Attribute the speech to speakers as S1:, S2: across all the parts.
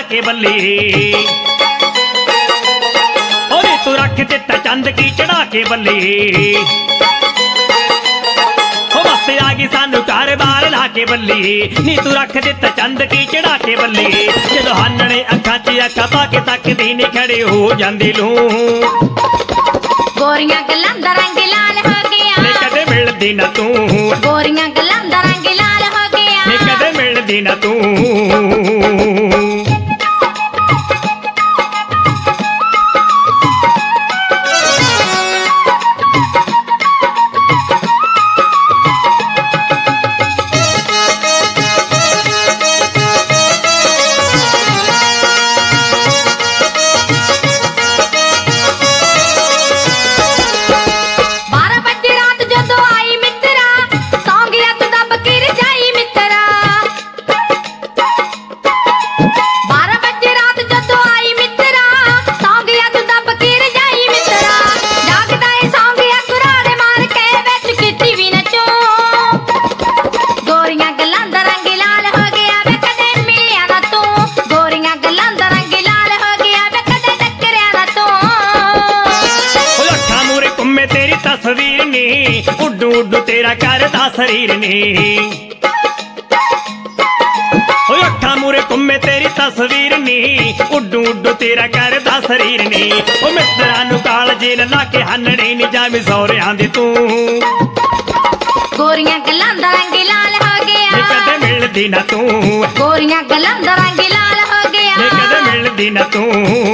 S1: के बल्ले ओरे तू रख दिता चंद की चढ़ा के बल्ले बस आ गई सानू घर बार ला के बल्ले नी तू रख दिता चंद की चढ़ा के बल्ले जदों हानने अखां च अखां पा के तकदी नी खड़े हो जांदे लू
S2: गोरियां गल्लां दा रंग लाल हो गया
S1: नी कदे मिलदी ना तू
S2: गोरियां गल्लां दा रंग लाल हो गया
S1: नी कदे मिलदी ना तू तस्वीर ने उड्डू उड्डू तेरा करदा शरीर ने अखा मूरे घूमे तेरी तस्वीर ने उड्डू उड्डू तेरा करदा शरीर ने मित्रा नू काल जेल ला के हानने नी जावी सौरियां दे तू
S2: गोरियां गल्लां दा रंग लाल हो गया
S1: कदे मिलदी ना तू
S2: गोरियां गल्लां दा रंग लाल हो गया
S1: कदे मिलदी ना तू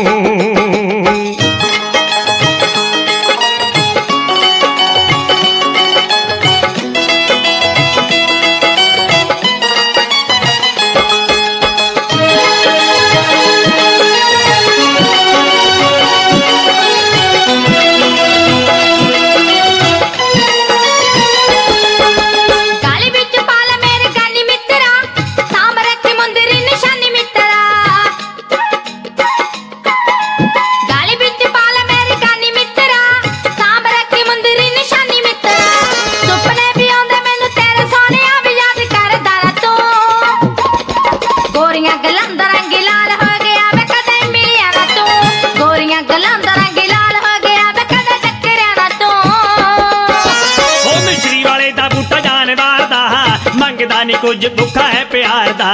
S1: कुछ भुखा है प्यार दा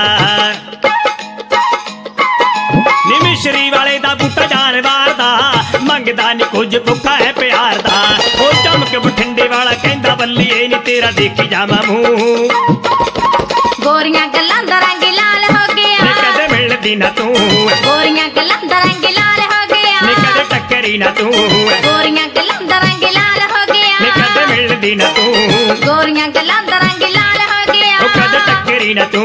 S1: नी मिश्री वाले दा बूटा जानवर दा मंगदा नी कुछ भुखा है प्यार दा ओ चमक बठिंडे वाला कहंदा बल्लीए नी तेरा देखी जावा मुंह
S2: गोरियां गल्लां दा रंग लाल हो गया
S1: नी कदे मिलदी ना तू
S2: गोरियां गल्लां दा रंग लाल हो गया
S1: नी कदे टक्करी ना तू
S2: गोरियां गल्लां दा रंग लाल हो गया
S1: नी कदे मिलदी ना तू
S2: गोरियां गल्लां दा रंग लाल हो गया
S1: कदे टक्करी ना तू